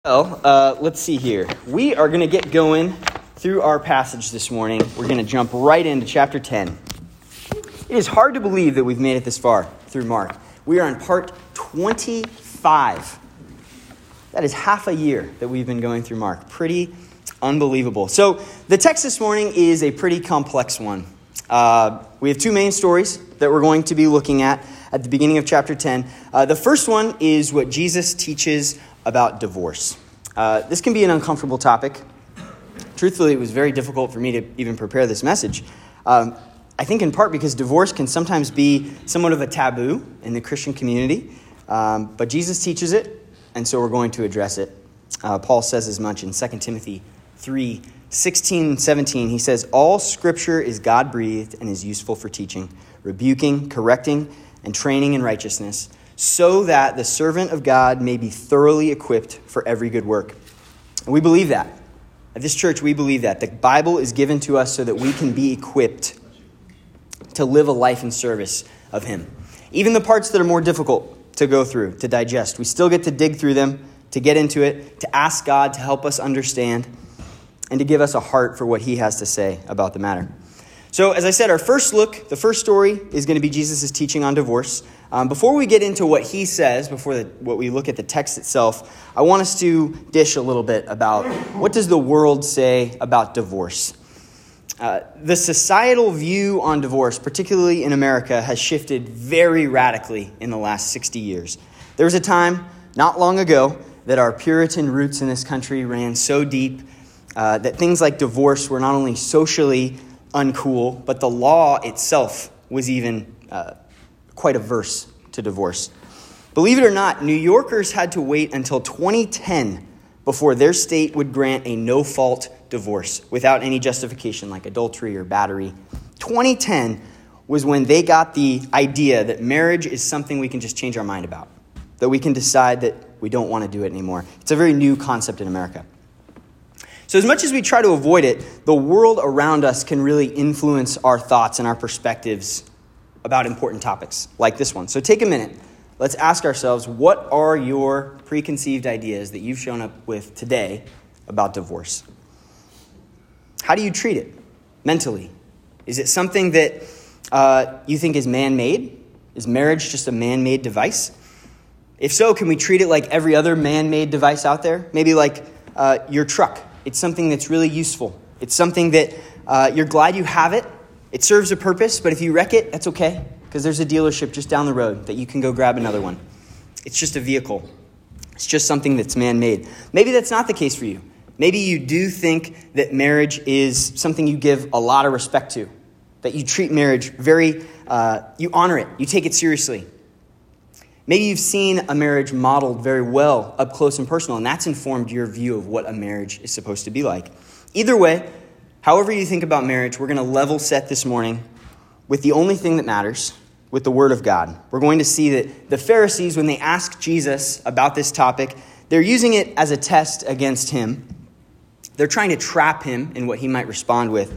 Well, let's see here. We are going to get going through our passage this morning. We're going to jump right into chapter 10. It is hard to believe that we've made it this far through Mark. We are on part 25. That is half a year that we've been going through Mark. Pretty unbelievable. So the text this morning is a pretty complex one. We have two main stories that we're going to be looking at the beginning of chapter 10. The first one is what Jesus teaches about divorce. This can be an uncomfortable topic. Truthfully, it was very difficult for me to even prepare this message. I think in part because divorce can sometimes be somewhat of a taboo in the Christian community. But Jesus teaches it, and so we're going to address it. Paul says as much in 2 Timothy 3:16 and 17. He says, "All scripture is God-breathed and is useful for teaching, rebuking, correcting, and training in righteousness, so that the servant of God may be thoroughly equipped for every good work." And we believe that. At this church, we believe that. The Bible is given to us so that we can be equipped to live a life in service of Him. Even the parts that are more difficult to go through, to digest, we still get to dig through them, to get into it, to ask God to help us understand, and to give us a heart for what He has to say about the matter. So, as I said, our first look, the first story is going to be Jesus' teaching on divorce. Before we get into what he says, what we look at the text itself, I want us to dish a little bit about what does the world say about divorce. The societal view on divorce, particularly in America, has shifted very radically in the last 60 years. There was a time, not long ago, that our Puritan roots in this country ran so deep that things like divorce were not only socially uncool, but the law itself was even quite averse to divorce. Believe it or not, New Yorkers had to wait until 2010 before their state would grant a no-fault divorce without any justification like adultery or battery. 2010 was when they got the idea that marriage is something we can just change our mind about, that we can decide that we don't want to do it anymore. It's a very new concept in America. So as much as we try to avoid it, the world around us can really influence our thoughts and our perspectives about important topics like this one. So take a minute. Let's ask ourselves, what are your preconceived ideas that you've shown up with today about divorce? How do you treat it mentally? Is it something that you think is man-made? Is marriage just a man-made device? If so, can we treat it like every other man-made device out there? Maybe like your truck. It's something that's really useful. It's something that you're glad you have it. It serves a purpose, but if you wreck it, that's okay, because there's a dealership just down the road that you can go grab another one. It's just a vehicle. It's just something that's man-made. Maybe that's not the case for you. Maybe you do think that marriage is something you give a lot of respect to, that you treat marriage you honor it, you take it seriously. Maybe you've seen a marriage modeled very well up close and personal, and that's informed your view of what a marriage is supposed to be like. Either way, however you think about marriage, we're going to level set this morning with the only thing that matters, with the Word of God. We're going to see that the Pharisees, when they ask Jesus about this topic, they're using it as a test against him. They're trying to trap him in what he might respond with.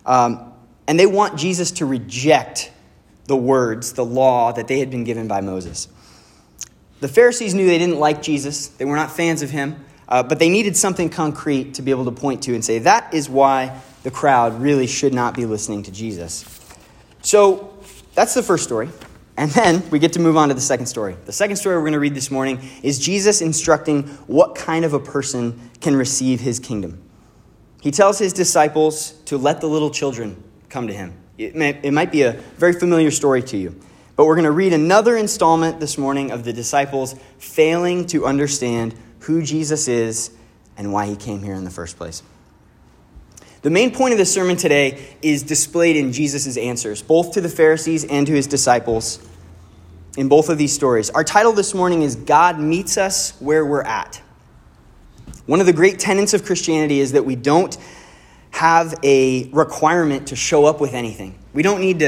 And they want Jesus to reject the words, the law that they had been given by Moses. The Pharisees knew they didn't like Jesus. They were not fans of him. But they needed something concrete to be able to point to and say, that is why the crowd really should not be listening to Jesus. So that's the first story. And then we get to move on to the second story. The second story we're going to read this morning is Jesus instructing what kind of a person can receive his kingdom. He tells his disciples to let the little children come to him. It might be a very familiar story to you. But we're going to read another installment this morning of the disciples failing to understand who Jesus is and why he came here in the first place. The main point of the sermon today is displayed in Jesus' answers, both to the Pharisees and to his disciples in both of these stories. Our title this morning is God Meets Us Where We're At. One of the great tenets of Christianity is that we don't have a requirement to show up with anything. We don't need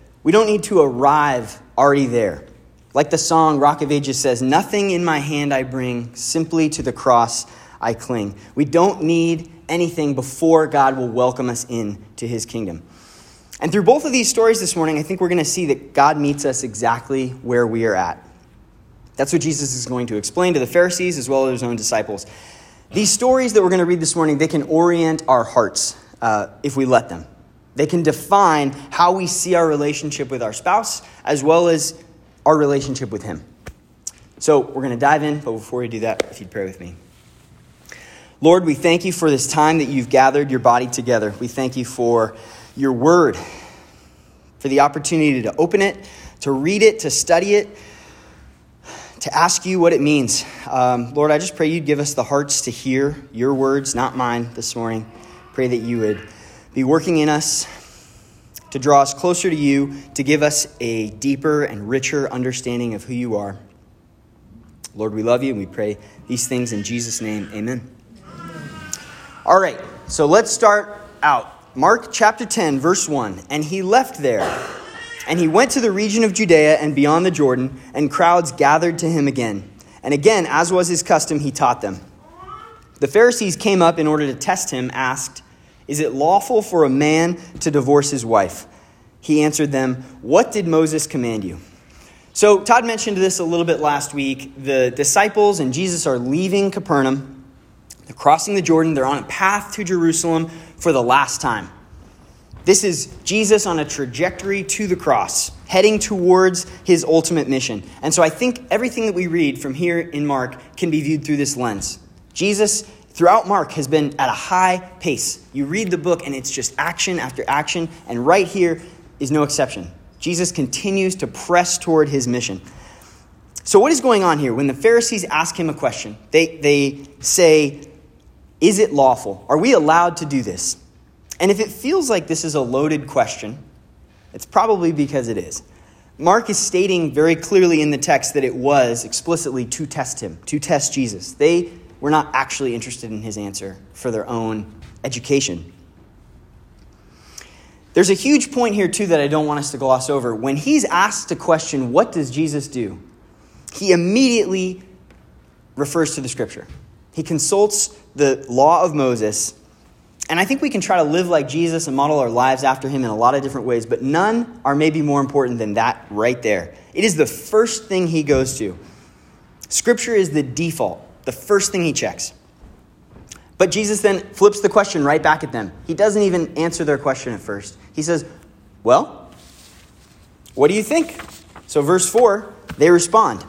to arrive already there. Like the song Rock of Ages says, "Nothing in my hand I bring, simply to the cross I cling." We don't need anything before God will welcome us in to his kingdom. And through both of these stories this morning, I think we're going to see that God meets us exactly where we are at. That's what Jesus is going to explain to the Pharisees as well as his own disciples. These stories that we're going to read this morning, they can orient our hearts if we let them. They can define how we see our relationship with our spouse as well as our relationship with him. So we're going to dive in, but before we do that, if you'd pray with me. Lord, we thank you for this time that you've gathered your body together. We thank you for your word, for the opportunity to open it, to read it, to study it, to ask you what it means. Lord, I just pray you'd give us the hearts to hear your words, not mine, this morning. Pray that you would be working in us to draw us closer to you, to give us a deeper and richer understanding of who you are. Lord, we love you and we pray these things in Jesus' name. Amen. All right, so let's start out. Mark chapter 10, verse 1. And he left there, and he went to the region of Judea and beyond the Jordan, and crowds gathered to him again. And again, as was his custom, he taught them. The Pharisees came up in order to test him, asked, "Is it lawful for a man to divorce his wife?" He answered them, "What did Moses command you?" So Todd mentioned this a little bit last week. The disciples and Jesus are leaving Capernaum. They're crossing the Jordan. They're on a path to Jerusalem for the last time. This is Jesus on a trajectory to the cross, heading towards his ultimate mission. And so I think everything that we read from here in Mark can be viewed through this lens. Jesus, throughout Mark, has been at a high pace. You read the book and it's just action after action. And right here is no exception. Jesus continues to press toward his mission. So what is going on here? When the Pharisees ask him a question, they say, "Is it lawful? Are we allowed to do this?" And if it feels like this is a loaded question, it's probably because it is. Mark is stating very clearly in the text that it was explicitly to test him, to test Jesus. They were not actually interested in his answer for their own education. There's a huge point here, too, that I don't want us to gloss over. When he's asked a question, what does Jesus do? He immediately refers to the scripture. He consults the law of Moses. And I think we can try to live like Jesus and model our lives after him in a lot of different ways, but none are maybe more important than that right there. It is the first thing he goes to. Scripture is the default, the first thing he checks. But Jesus then flips the question right back at them. He doesn't even answer their question at first. He says, "Well, what do you think?" So verse 4, they respond.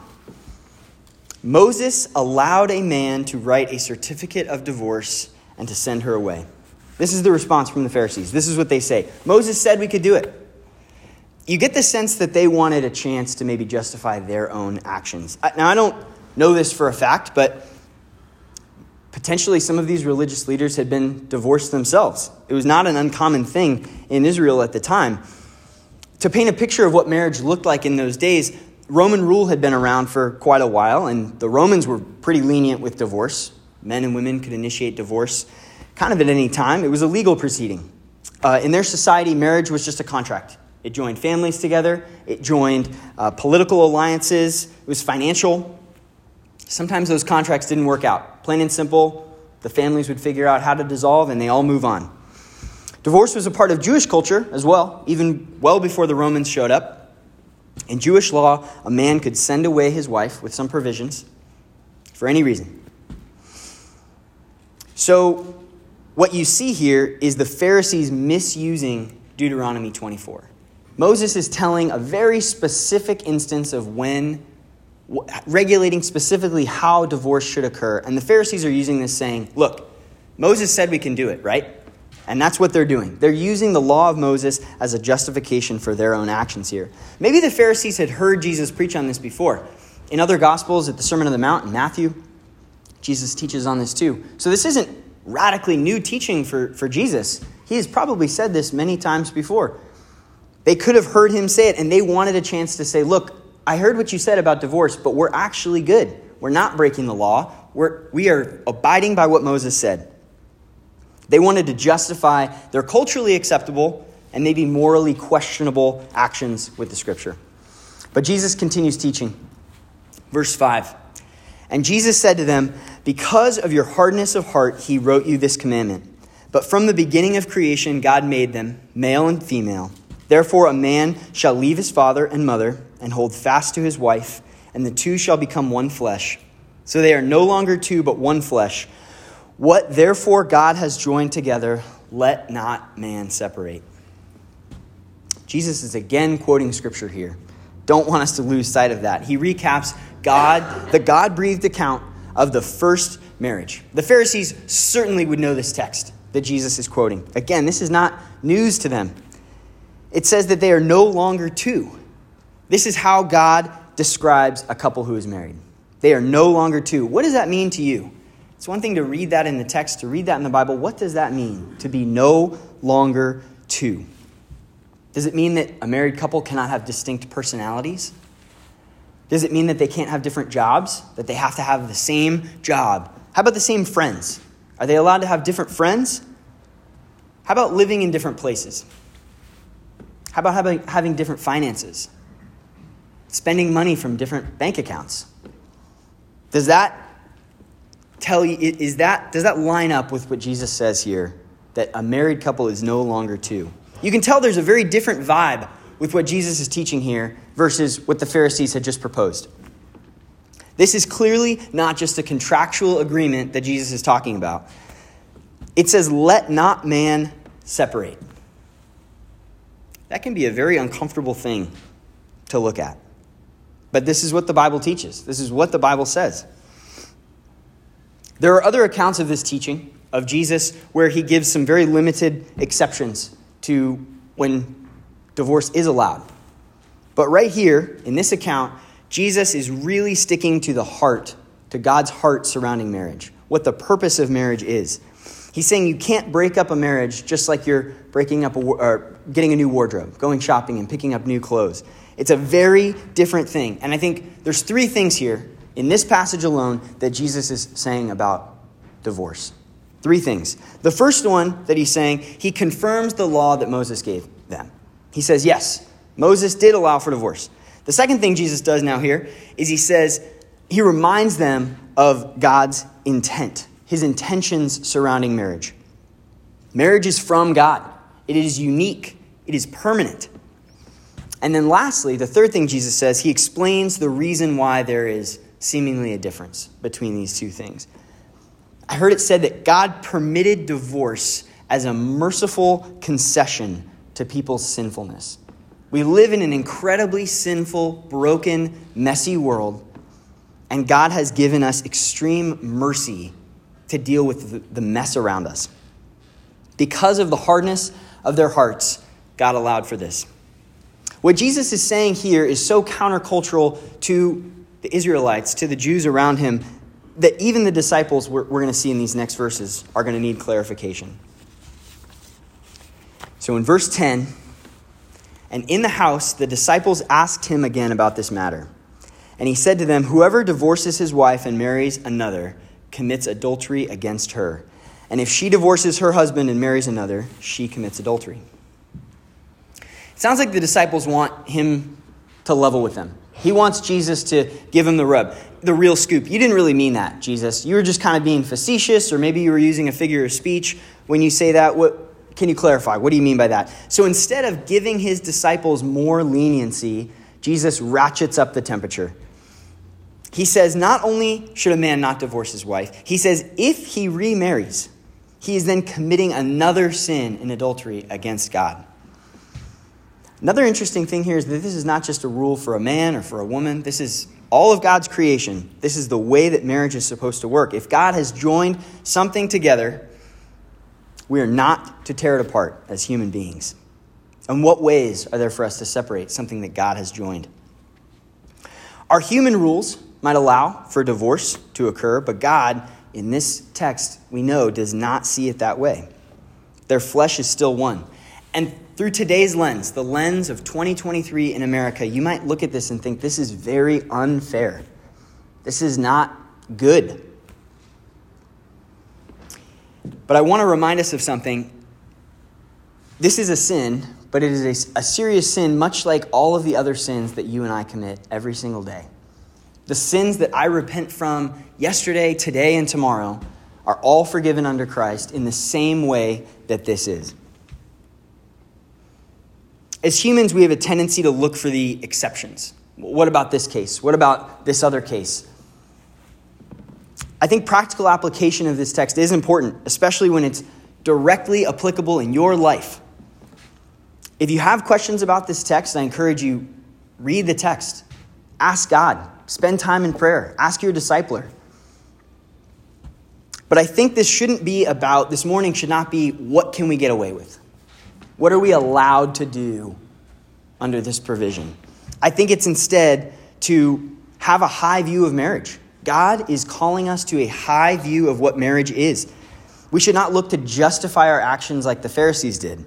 "Moses allowed a man to write a certificate of divorce and to send her away." This is the response from the Pharisees. This is what they say. Moses said we could do it. You get the sense that they wanted a chance to maybe justify their own actions. Now, I don't know this for a fact, but potentially some of these religious leaders had been divorced themselves. It was not an uncommon thing in Israel at the time. To paint a picture of what marriage looked like in those days, Roman rule had been around for quite a while, and the Romans were pretty lenient with divorce. Men and women could initiate divorce kind of at any time. It was a legal proceeding. In their society, marriage was just a contract. It joined families together. It joined political alliances. It was financial. Sometimes those contracts didn't work out. Plain and simple, the families would figure out how to dissolve and they all move on. Divorce was a part of Jewish culture as well, even well before the Romans showed up. In Jewish law, a man could send away his wife with some provisions for any reason. So what you see here is the Pharisees misusing Deuteronomy 24. Moses is telling a very specific instance of when, regulating specifically how divorce should occur. And the Pharisees are using this saying, look, Moses said we can do it, right? And that's what they're doing. They're using the law of Moses as a justification for their own actions here. Maybe the Pharisees had heard Jesus preach on this before. In other Gospels, at the Sermon on the Mount in Matthew, Jesus teaches on this too. So this isn't radically new teaching for Jesus. He has probably said this many times before. They could have heard him say it, and they wanted a chance to say, look, I heard what you said about divorce, but we're actually good. We're not breaking the law. We are abiding by what Moses said. They wanted to justify their culturally acceptable and maybe morally questionable actions with the scripture. But Jesus continues teaching. Verse 5. And Jesus said to them, because of your hardness of heart, he wrote you this commandment. But from the beginning of creation, God made them, male and female. Therefore, a man shall leave his father and mother and hold fast to his wife, and the two shall become one flesh. So they are no longer two, but one flesh. What therefore God has joined together, let not man separate. Jesus is again quoting scripture here. Don't want us to lose sight of that. He recaps the God-breathed account of the first marriage. The Pharisees certainly would know this text that Jesus is quoting. Again, this is not news to them. It says that they are no longer two. This is how God describes a couple who is married. They are no longer two. What does that mean to you? It's one thing to read that in the text, to read that in the Bible. What does that mean, to be no longer two? Does it mean that a married couple cannot have distinct personalities? Does it mean that they can't have different jobs? That they have to have the same job? How about the same friends? Are they allowed to have different friends? How about living in different places? How about having different finances? Spending money from different bank accounts? Does that tell you, does that line up with what Jesus says here, that a married couple is no longer two? You can tell there's a very different vibe with what Jesus is teaching here versus what the Pharisees had just proposed. This is clearly not just a contractual agreement that Jesus is talking about. It says, let not man separate. That can be a very uncomfortable thing to look at. But this is what the Bible teaches. This is what the Bible says. There are other accounts of this teaching of Jesus where he gives some very limited exceptions to when divorce is allowed. But right here, in this account, Jesus is really sticking to the heart, to God's heart surrounding marriage, what the purpose of marriage is. He's saying you can't break up a marriage just like you're breaking up or getting a new wardrobe, going shopping and picking up new clothes. It's a very different thing. And I think there's three things here in this passage alone that Jesus is saying about divorce. Three things. The first one that he's saying, he confirms the law that Moses gave them. He says, yes, Moses did allow for divorce. The second thing Jesus does now here is he reminds them of God's intent, his intentions surrounding marriage. Marriage is from God. It is unique. It is permanent. And then lastly, the third thing Jesus says, he explains the reason why there is seemingly a difference between these two things. I heard it said that God permitted divorce as a merciful concession to people's sinfulness. We live in an incredibly sinful, broken, messy world, and God has given us extreme mercy to deal with the mess around us. Because of the hardness of their hearts, God allowed for this. What Jesus is saying here is so countercultural to the Israelites, to the Jews around him, that even the disciples we're going to see in these next verses are going to need clarification. So in verse 10, and in the house, the disciples asked him again about this matter. And he said to them, whoever divorces his wife and marries another commits adultery against her. And if she divorces her husband and marries another, she commits adultery. It sounds like the disciples want him to level with them. He wants Jesus to give him the rub, the real scoop. You didn't really mean that, Jesus. You were just kind of being facetious, or maybe you were using a figure of speech when you say that. What can you clarify? What do you mean by that? So instead of giving his disciples more leniency, Jesus ratchets up the temperature. He says not only should a man not divorce his wife, he says if he remarries, he is then committing another sin in adultery against God. Another interesting thing here is that this is not just a rule for a man or for a woman. This is all of God's creation. This is the way that marriage is supposed to work. If God has joined something together, we are not to tear it apart as human beings. And what ways are there for us to separate something that God has joined? Our human rules might allow for divorce to occur, but God, in this text, we know, does not see it that way. Their flesh is still one. And through today's lens, the lens of 2023 in America, you might look at this and think this is very unfair. This is not good. But I want to remind us of something. This is a sin, but it is a serious sin, much like all of the other sins that you and I commit every single day. The sins that I repent from yesterday, today, and tomorrow are all forgiven under Christ in the same way that this is. As humans, we have a tendency to look for the exceptions. What about this case? What about this other case? I think practical application of this text is important, especially when it's directly applicable in your life. If you have questions about this text, I encourage you, read the text. Ask God. Spend time in prayer. Ask your discipler. But I think this morning should not be, what can we get away with? What are we allowed to do under this provision? I think it's instead to have a high view of marriage. God is calling us to a high view of what marriage is. We should not look to justify our actions like the Pharisees did.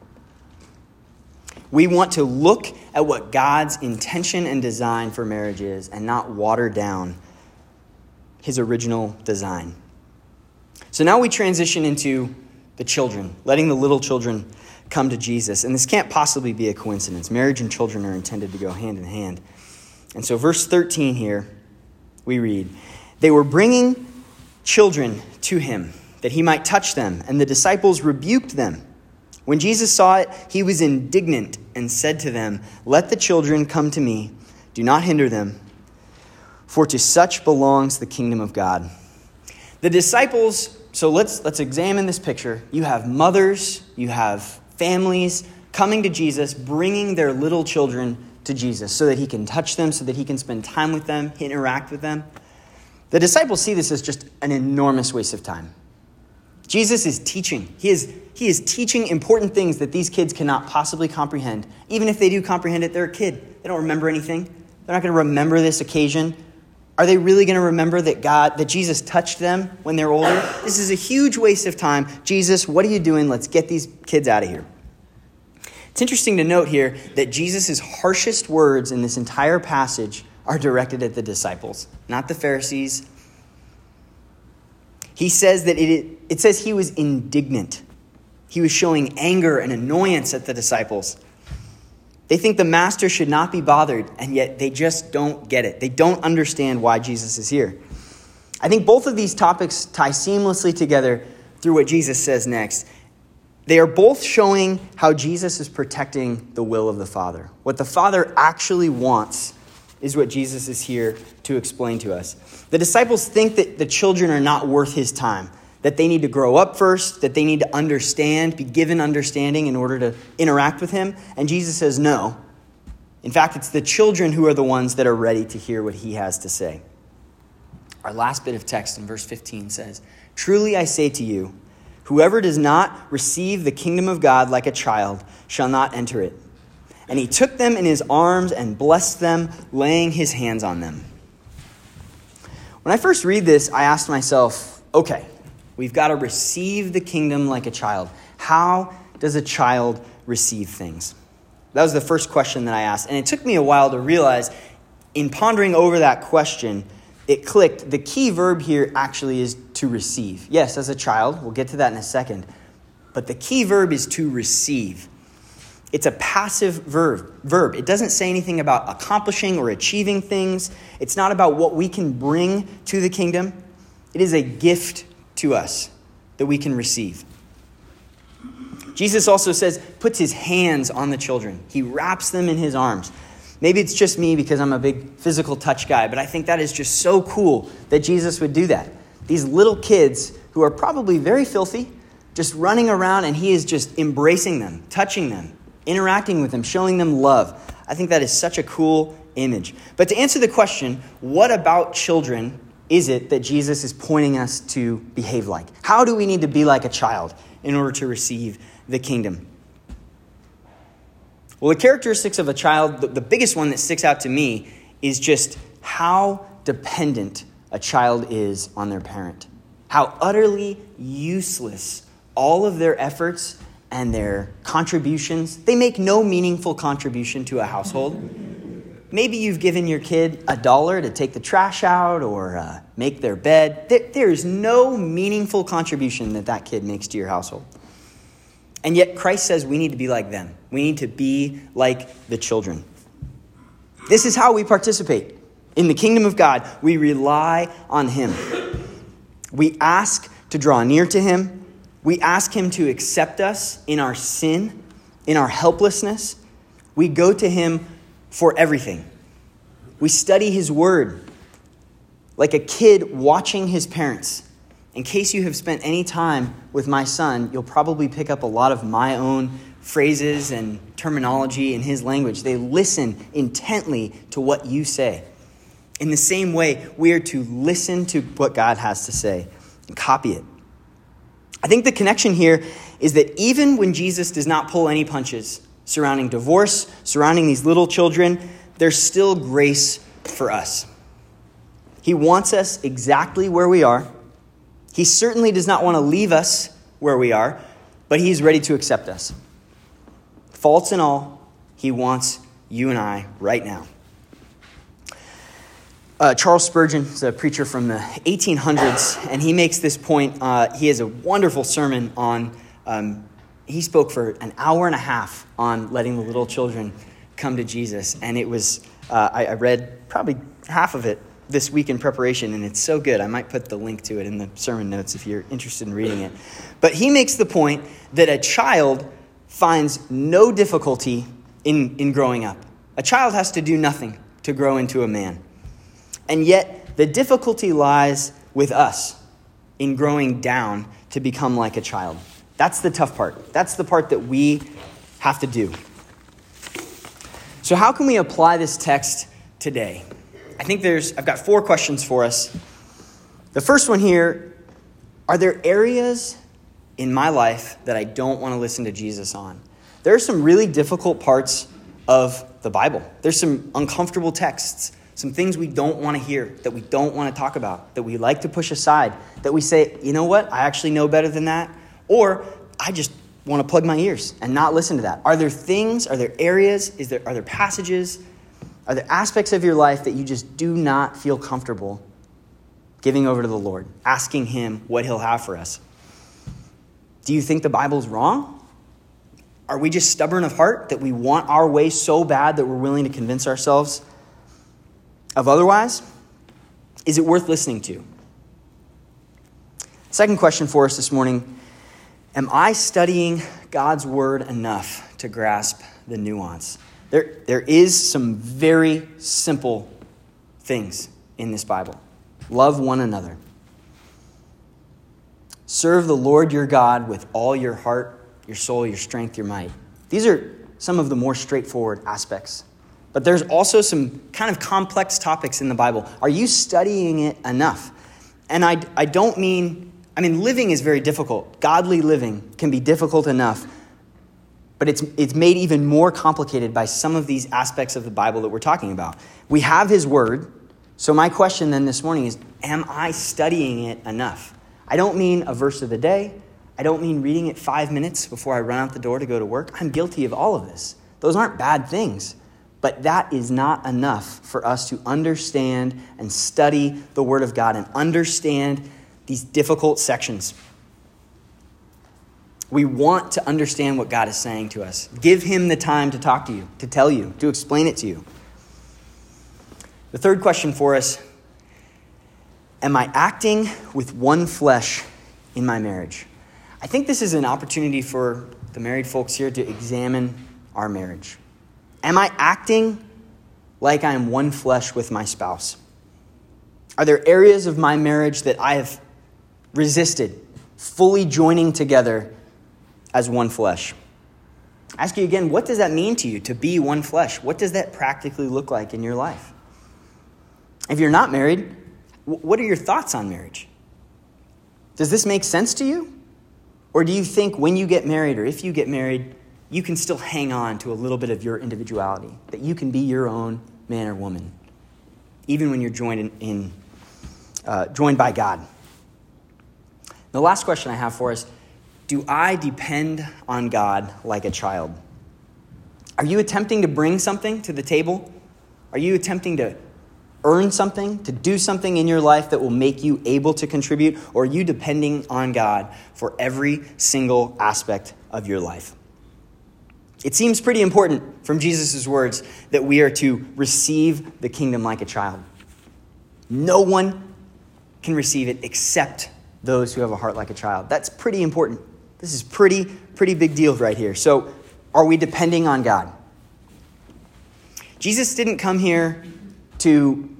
We want to look at what God's intention and design for marriage is and not water down his original design. So now we transition into the children, letting the little children come to Jesus. And this can't possibly be a coincidence. Marriage and children are intended to go hand in hand. And so verse 13 here, we read, "They were bringing children to him, that he might touch them, and the disciples rebuked them. When Jesus saw it, he was indignant and said to them, 'Let the children come to me. Do not hinder them, for to such belongs the kingdom of God.'" The disciples, so let's examine this picture. You have mothers, you have families coming to Jesus, bringing their little children to Jesus so that he can touch them, so that he can spend time with them, interact with them. The disciples see this as just an enormous waste of time. Jesus is teaching. He is teaching important things that these kids cannot possibly comprehend. Even if they do comprehend it, they're a kid. They don't remember anything. They're not going to remember this occasion. Are they really going to remember that Jesus touched them when they're older? This is a huge waste of time. Jesus, what are you doing? Let's get these kids out of here. It's interesting to note here that Jesus' harshest words in this entire passage are directed at the disciples, not the Pharisees. He says that it says he was indignant. He was showing anger and annoyance at the disciples. They think the master should not be bothered, and yet they just don't get it. They don't understand why Jesus is here. I think both of these topics tie seamlessly together through what Jesus says next. They are both showing how Jesus is protecting the will of the Father. What the Father actually wants is what Jesus is here to explain to us. The disciples think that the children are not worth his time, that they need to grow up first, that they need to understand, be given understanding in order to interact with him. And Jesus says no. In fact, it's the children who are the ones that are ready to hear what he has to say. Our last bit of text in verse 15 says, "Truly I say to you, whoever does not receive the kingdom of God like a child shall not enter it." And he took them in his arms and blessed them, laying his hands on them. When I first read this, I asked myself, okay, we've got to receive the kingdom like a child. How does a child receive things? That was the first question that I asked. And it took me a while to realize, in pondering over that question, it clicked. The key verb here actually is to receive. Yes, as a child, we'll get to that in a second. But the key verb is to receive. It's a passive verb. It doesn't say anything about accomplishing or achieving things. It's not about what we can bring to the kingdom. It is a gift to us that we can receive. Jesus also says, puts his hands on the children. He wraps them in his arms. Maybe it's just me because I'm a big physical touch guy, but I think that is just so cool that Jesus would do that. These little kids who are probably very filthy, just running around, and he is just embracing them, touching them, interacting with them, showing them love. I think that is such a cool image. But to answer the question, what about children is it that Jesus is pointing us to behave like? How do we need to be like a child in order to receive the kingdom? Well, the characteristics of a child, the biggest one that sticks out to me is just how dependent a child is on their parent. How utterly useless all of their efforts and their contributions. They make no meaningful contribution to a household. Maybe you've given your kid $1 to take the trash out or make their bed. There's no meaningful contribution that kid makes to your household. And yet Christ says we need to be like them. We need to be like the children. This is how we participate in the kingdom of God. We rely on him. We ask to draw near to him. We ask him to accept us in our sin, in our helplessness. We go to him for everything. We study his word. like a kid watching his parents. In case you have spent any time with my son, you'll probably pick up a lot of my own phrases and terminology in his language. They listen intently to what you say. In the same way, we are to listen to what God has to say and copy it. I think the connection here is that even when Jesus does not pull any punches surrounding divorce, surrounding these little children, there's still grace for us. He wants us exactly where we are. He certainly does not want to leave us where we are, but he's ready to accept us. Faults and all, he wants you and I right now. Charles Spurgeon is a preacher from the 1800s, and he makes this point. He has a wonderful sermon on, he spoke for an hour and a half on letting the little children come to Jesus. And it was, I read probably half of it this week in preparation, and it's so good. I might put the link to it in the sermon notes if you're interested in reading it. But he makes the point that a child finds no difficulty in growing up. A child has to do nothing to grow into a man. And yet, the difficulty lies with us in growing down to become like a child. That's the tough part. That's the part that we have to do. So how can we apply this text today? I think I've got 4 questions for us. The first one here, are there areas in my life that I don't want to listen to Jesus on? There are some really difficult parts of the Bible. There's some uncomfortable texts, some things we don't want to hear, that we don't want to talk about, that we like to push aside, that we say, you know what, I actually know better than that, or I just want to plug my ears and not listen to that. Are there things, are there areas, are there passages, are there aspects of your life that you just do not feel comfortable giving over to the Lord, asking him what he'll have for us? Do you think the Bible's wrong? Are we just stubborn of heart that we want our way so bad that we're willing to convince ourselves of otherwise? Is it worth listening to? Second question for us this morning, am I studying God's word enough to grasp the nuance? There is some very simple things in this Bible. Love one another. Serve the Lord your God with all your heart, your soul, your strength, your might. These are some of the more straightforward aspects. But there's also some kind of complex topics in the Bible. Are you studying it enough? And I don't mean, living is very difficult. Godly living can be difficult enough. But it's made even more complicated by some of these aspects of the Bible that we're talking about. We have his word. So my question then this morning is, am I studying it enough? I don't mean a verse of the day. I don't mean reading it 5 minutes before I run out the door to go to work. I'm guilty of all of this. Those aren't bad things. But that is not enough for us to understand and study the Word of God and understand these difficult sections. We want to understand what God is saying to us. Give him the time to talk to you, to tell you, to explain it to you. The third question for us, am I acting with one flesh in my marriage? I think this is an opportunity for the married folks here to examine our marriage. Am I acting like I am one flesh with my spouse? Are there areas of my marriage that I have resisted fully joining together as one flesh? I ask you again, what does that mean to you to be one flesh? What does that practically look like in your life? If you're not married, what are your thoughts on marriage? Does this make sense to you? Or do you think when you get married, or if you get married, you can still hang on to a little bit of your individuality, that you can be your own man or woman, even when you're joined by God? The last question I have for us, do I depend on God like a child? Are you attempting to bring something to the table? Are you attempting to earn something, to do something in your life that will make you able to contribute? Or are you depending on God for every single aspect of your life? It seems pretty important from Jesus' words that we are to receive the kingdom like a child. No one can receive it except those who have a heart like a child. That's pretty important. This is pretty big deal right here. So are we depending on God? Jesus didn't come here to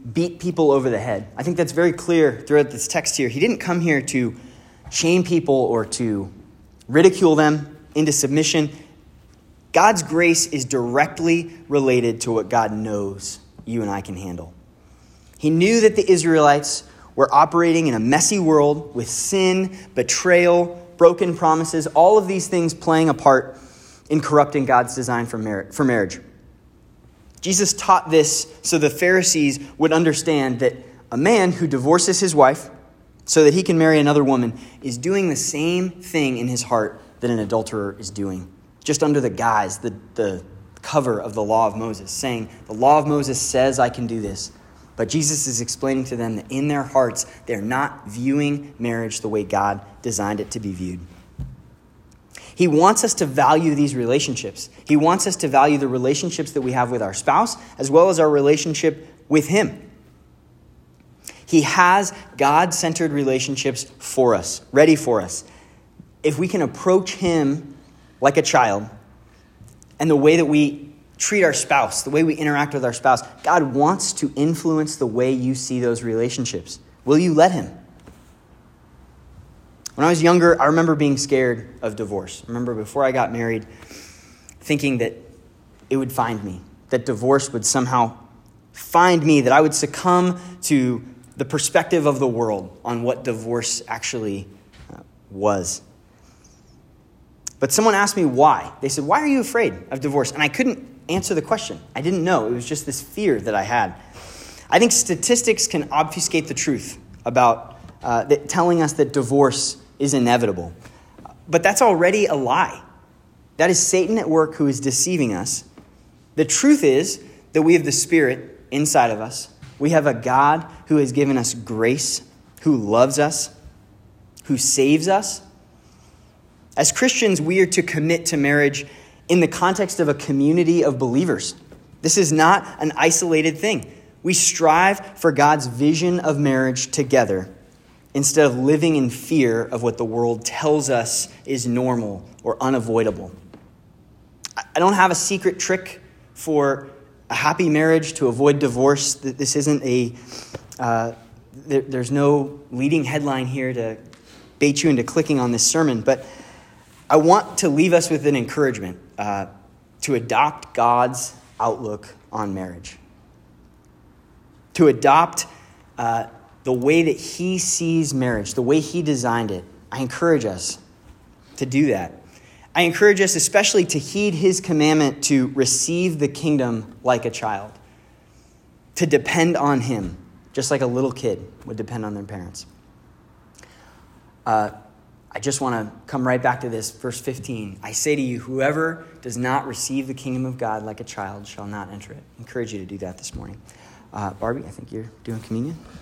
beat people over the head. I think that's very clear throughout this text here. He didn't come here to shame people or to ridicule them into submission. God's grace is directly related to what God knows you and I can handle. He knew that the Israelites were operating in a messy world with sin, betrayal, broken promises, all of these things playing a part in corrupting God's design for marriage. Jesus taught this so the Pharisees would understand that a man who divorces his wife so that he can marry another woman is doing the same thing in his heart that an adulterer is doing, just under the guise, the cover of the law of Moses, saying, the law of Moses says I can do this. But Jesus is explaining to them that in their hearts, they're not viewing marriage the way God designed it to be viewed. He wants us to value these relationships. He wants us to value the relationships that we have with our spouse, as well as our relationship with him. He has God-centered relationships for us, ready for us. If we can approach him like a child, and the way that we treat our spouse, the way we interact with our spouse, God wants to influence the way you see those relationships. Will you let him? When I was younger, I remember being scared of divorce. I remember before I got married, thinking that it would find me, that divorce would somehow find me, that I would succumb to the perspective of the world on what divorce actually was. But someone asked me why. They said, why are you afraid of divorce? And I couldn't answer the question. I didn't know. It was just this fear that I had. I think statistics can obfuscate the truth about telling us that divorce is inevitable. But that's already a lie. That is Satan at work who is deceiving us. The truth is that we have the Spirit inside of us. We have a God who has given us grace, who loves us, who saves us. As Christians, we are to commit to marriage in the context of a community of believers. This is not an isolated thing. We strive for God's vision of marriage together instead of living in fear of what the world tells us is normal or unavoidable. I don't have a secret trick for a happy marriage to avoid divorce. This isn't there's no leading headline here to bait you into clicking on this sermon, but I want to leave us with an encouragement to adopt God's outlook on marriage. To adopt the way that he sees marriage, the way he designed it. I encourage us to do that. I encourage us especially to heed his commandment to receive the kingdom like a child. To depend on him, just like a little kid would depend on their parents. I just want to come right back to this, verse 15. I say to you, whoever does not receive the kingdom of God like a child shall not enter it. I encourage you to do that this morning. Barbie, I think you're doing communion.